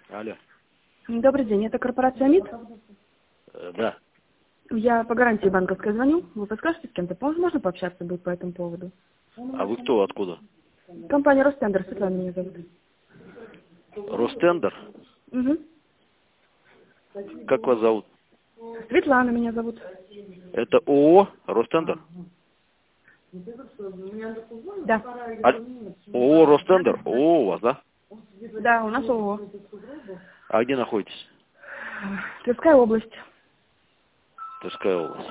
Алло. Добрый день, это корпорация МИД? Да. Я по гарантии банковской звоню. Вы подскажете, с кем-то можно пообщаться будет по этому поводу? А вы кто, откуда? Компания Ростендер, Светлана меня зовут. Ростендер? Угу. Как вас зовут? Светлана меня зовут. Это ООО Ростендер? Да. ООО Ростендер? ООО у вас, да? Да, у нас ООО. А где находитесь? Тверская область. Тверская область.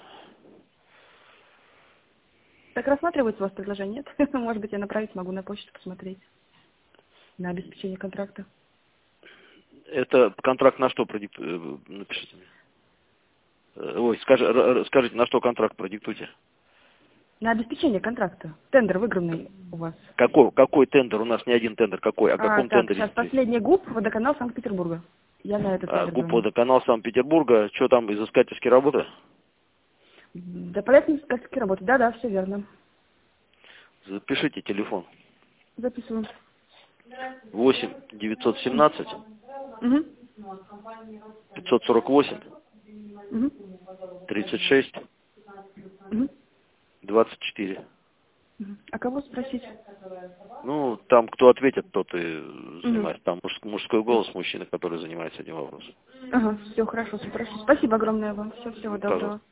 Так рассматривается у вас предложение? Нет? Может быть, я направить могу на почту посмотреть. На обеспечение контракта. Это контракт на что напишите мне. Ой, скажите, на что контракт продиктуйте. На обеспечение контракта. Тендер выигранный у вас. Какой тендер? У нас не один тендер. Какой? О каком Так, тендере сейчас здесь? последний ГУП, водоканал Санкт-Петербурга. Я на этот тендер ГУП звоню. водоканал Санкт-Петербурга. Что там, изыскательские работы? Дополнительные сказки работы. Да, все верно. Запишите телефон. Записываю. 8 917 Угу. 548 Угу. 36 Угу. 24. А кого спросить? Ну, там кто ответит, тот и Угу. занимается. Там мужской голос мужчины, который занимается этим вопросом. Ага, все хорошо, хорошо. Спасибо огромное вам. Всего доброго. Пожалуйста.